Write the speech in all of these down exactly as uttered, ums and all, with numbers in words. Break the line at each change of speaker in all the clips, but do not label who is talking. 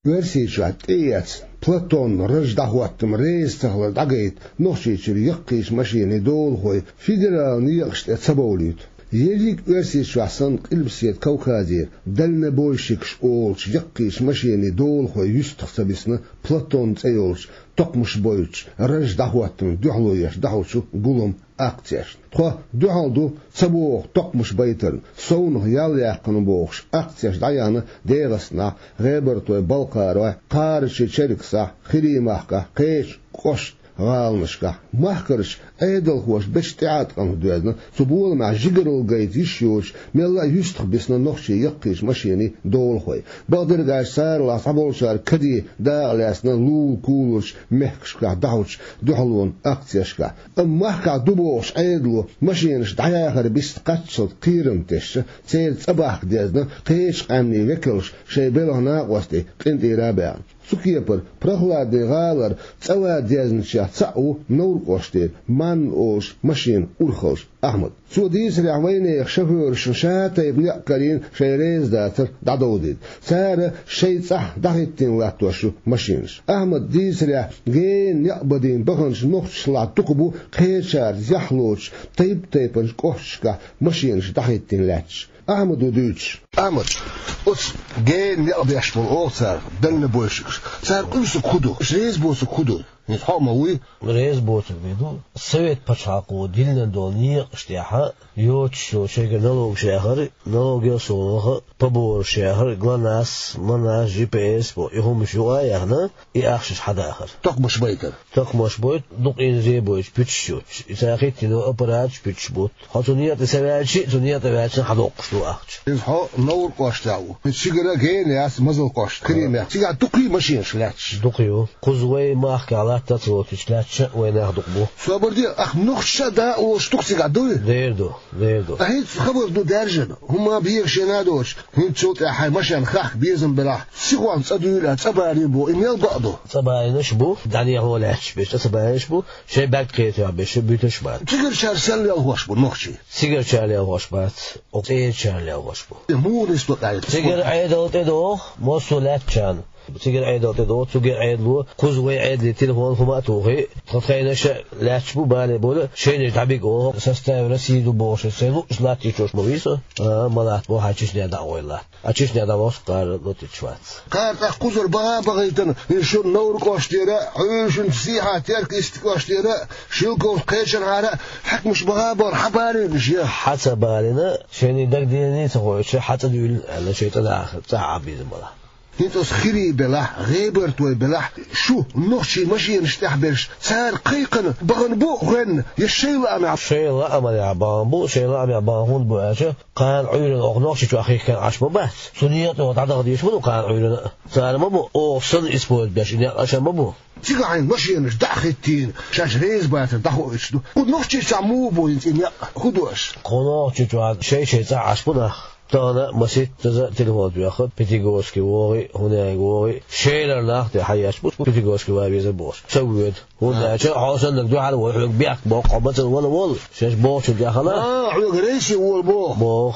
ورسيشات إيات بلاتون رجع وقتم ريس تهلا دقيت نوشيشر يقيش ماشيني دول خوي فيدرال نيقشت اتسبوليت يليك ورسيش وحسن قلبسيت كوكازير دلنا بويشيكش أولش يقيش ماشيني دول خوي يستخسبسنا بلاتون تيولش تقمش بويش رجع وقتم دحلويش دحلشو قولم أقتيش تخوا دحلدو تسبوخ تقمش بيتر سونه ياليقن بوخش أقتيش دعيانا ديغسنا غيبرتوي بلقاروي قارشي شركسا خريماحكا قيش قش غالنشكا محكرش ايدل خوش بشتعات قنو دوزنا سبول مع جيجرل قايد يشيوش ميلا يستخ بسنا نخشي يقيش ماشيني دول خوي بقدر قاش سار لا صبول شار كدي داغلاسنا لول كولش محكشكا دعوش دحلون اقتيشكا ام محكا دبوش ايدلو ماشينش دعياخر بيستقاتشل قيرمتش تيل صباح دوزنا قيش قامني وكلش شي بلهنا قوستي قنتي رابع سكيبر برخلاد غالر تسوى ديزنشا تسعو نور قوشتي من اوش ماشين اورخوش احمد سوديس رعويني شفور شنشاتا يبني قرين شيريز داتر دادوديد سار شي صح داخلتين لاتوشو ماشينش احمد ديس رع جين يقبدين بخنش نخش لا تقبو قيشار يحلوش طيب طيبنش قوشكا ماشينش داخلتين لاتش أحمد ودوتش أحمد أص جين يقضي أشبه أوصار دلنا بوشكش صار قيسك خدو ريز بوسك خدو نتحق موي
ريز بوسك بيدو سويت بشاقو دلنا دولني اشتياحا يوتشو شيء نلوج شهر نلوج يصونه ببور شهر غلناس مناس جي بي اس بو يهم شو هنا يأخشش حدا آخر
تقمش بيتر
تقمش بيت دق إن زي بوش بتشوت إذا أخذت إنه أبراد بتشبوت حتونية تسوي شيء تونية تسوي شيء حدوق شو أخش
إنها نور قاشتاو الشجرة جين ياس مزل قاشت كريمة تيجي دقي ماشين شلاتش
دقيو قزوي ما أحكي على تطلوت شلاتش وين أخدق بو
فبردي أخ نخش دا وشتوكسي قدوي
ديردو ديردو
أهيد خبر دو درجن هما بير شنادوش هين تشوت أحي مشان خاخ بيزن بلاح سيقوان صدولا تبارين بو إميل بقضو
تبارينش بو دعني هو لاتش بيش تبارينش بو شيء بعد كيتو بيش بيتش بعد
تيجر شار سلي الهوش بو نخشي
سيجر شارلي الهوش بعد أوكي شارلي الهوش بو
مو نسبة عيد
سيجر عيد أو تدو موصلات كان تيجر عيد أو تدو تيجر عيد لو كوزوي عيد للتلفون هما توهي تخيل شيء لاتش بو بالي بوله شيء نتعبيك أو سستة رسيدو بوش سينو إسلات تيجوش مويسو آه ملات بو هاتش نيدا أويلا هاتش نيدا موس قار لوتيشوات
قار تأخذ بها بغيتنا شو نور قاشتيرا عيش نسيحة ترك استقاشتيرا شو كوش قيشن على حك مش بها بور حباري نشيا
حتى بالنا شيء دق ديني تقول شيء حتى دول على شيء تداخل تعبيد ملا
هنتوس خيري بلاح غيبر توي بلاح شو نخشي ماشي نشتحبرش صار قيقن بغن بو غن يشيل أمع
شيل أمع يعبان بو شيل أمع يعبان هون بو أجا قال عيون أغنوخشي شو أخي كان عشب بس سنيات وتعتقد يشمنو قال عيون صار ما بو أو صن إسبوع باش إني عشان ما بو
تيجي عين ماشي نش دخلتين شاش ريز بات دخو إشدو ونخشي سامو بو إنتي خدوش
قناخشي شو شيء شيء صار عشبنا تانا مسيت تزا تلفون بياخد بيتيغوسكي ووري هنا ووري شيلر لاخت حياش بوش بيتيغوسكي وابيز بوش سويت هنا شا حاصل لك دو على وحلك بيك بوق مثلا ولا ولا شاش بوش داخله
اه على ريسي وول بو
بو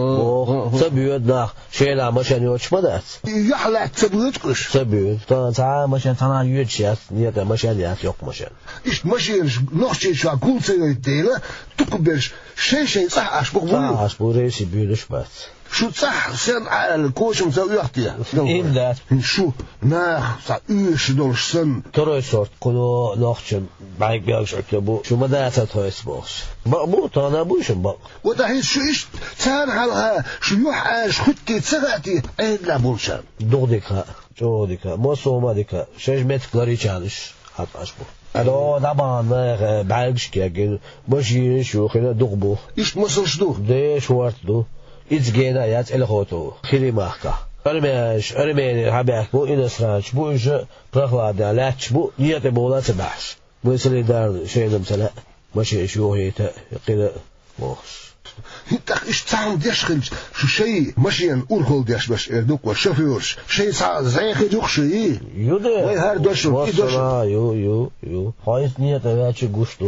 بو سبيت داخ شيلر مشان يوتش مدات
يحلى تبيتكش
سبيت تا تا مشان تانا يوتش نيت مشان يات يوق مشان
ايش ماشي نخشي شو اقول سيديله تقبلش شيء شيء صح اشبك بو
صح اشبك ريسي بيلش بس
شو صح سن على الكوش مسوي اختي
إلا
شو ناخ صايش دولش سن
ترى صورت كلو ناخشن بعيك بيعش عتبو شو مدرسة تويس بوش بقبو تانا بوش بق
وده هي شو إيش تان على شو يحاش خدتي تسقتي عيد لا بولشان
دوديكا دوديكا مو سوما ديكا شيء مت كلاري تشانش حط أشبو ألو طبعا ما بعيكش كأجل ماشي شو خلنا دغبو
إيش مصر شدو
ده شوارت دو إتجينا يات الخوتو خيري ماخكا أرميش أرميني حبيك بو إنسرانش بو إيش برخلاد لاتش بو نيت بولا تبعش بو يسلي دار شيء نمسلا ماشي شو هي كده موش
انت ايش تعمل ديشخل شو شيء ماشي نقول ديش باش اردوك وشافيوش شيء صار زي خدوك شيء
يوده
وي هار دوش
يو يو يو هايس نيت باتش غوشتو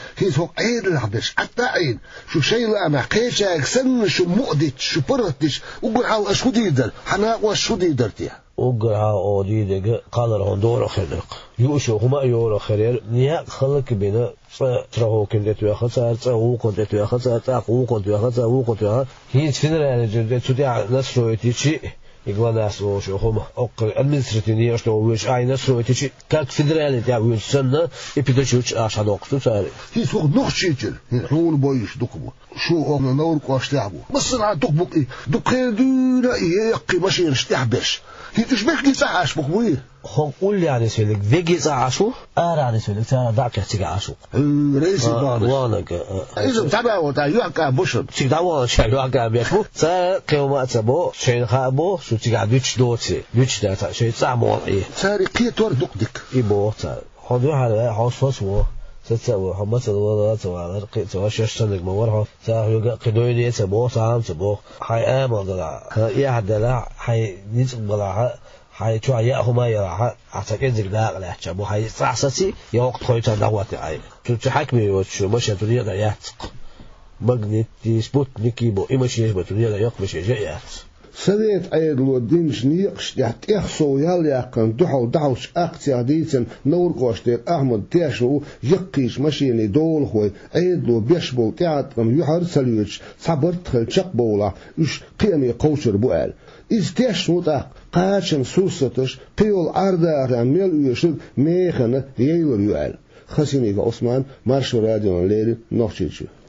هي هو عيد العبش حتى عيد شو شيء لا ما قيشك سن شو مؤدت شو برتش وقول على شو ديدر حنا وشو ديدرتيها
وقرها أودي قال لهم دور خلق يوشو هما يورو خير نيا خلق بينا تراهو كنت يا خسر تراهو كنت يا خسر تراهو كنت يا خسر تراهو كنت يا هي تفنر يعني جد تودع نسرويتي شيء يقول ناس وشو هما أقل المنسرتني أشتو ويش أي نسرويتي شيء كاك فدرالي تاع ويش سنة يبتدوش عشان وقته صار
هي سوق نخشيتر حول بويش دكبو شو هم نور قاش تعبوا بس أنا دكبو إيه دكير دولا إيه يقي ماشي نشتعبش هي تشبك لي ساعة بقوي
هم قول يعني سيلك فيجي ساعة أرى يعني سيلك ترى دعك تيجي عشو
رئيس البانش
وانا
إذا تابع وتاع يوكا بوشر
تيجي دعوة شيء يوكا بيشبو صار كيوم أتبو شيء خابو شو تيجي عدوش دوتي دوتش ده شيء سامو إيه
صار قيتور دقدك
إيبو صار هذا هذا حوس فسوا ستسوي حمص الوضع سواء رقي سواء ششتنك مورها ساعة قدويني يتبو سام تبو حي آمر دلع يا حد دلع حي نسب دلع حي شو عياه ما يرى أعتقد ذيك لا لا شبو حي صعصتي يا وقت خويت دعوتي عاي شو تحكمي وشو مش تريد ياتق مغنيتي سبوتنيكي بو إيمشي بتريد يقمش جيات
سريت عيد الودين شنيقش تحت إخصو يالي أقن دحو دحوش أقتي عديتن نور قوشتير أحمد تيشو يقيش مشيني دول خوي عيد لو بيشبول تيعتقم يحر سليوش صبرت خل شقبولا يش قيمي قوشر بوال إز تيشو تا قاشن سوستش قيول عردا رميل ويشل ميخن ييلر يوال خسينيك عثمان مارشو راديو ليري نوخشيشو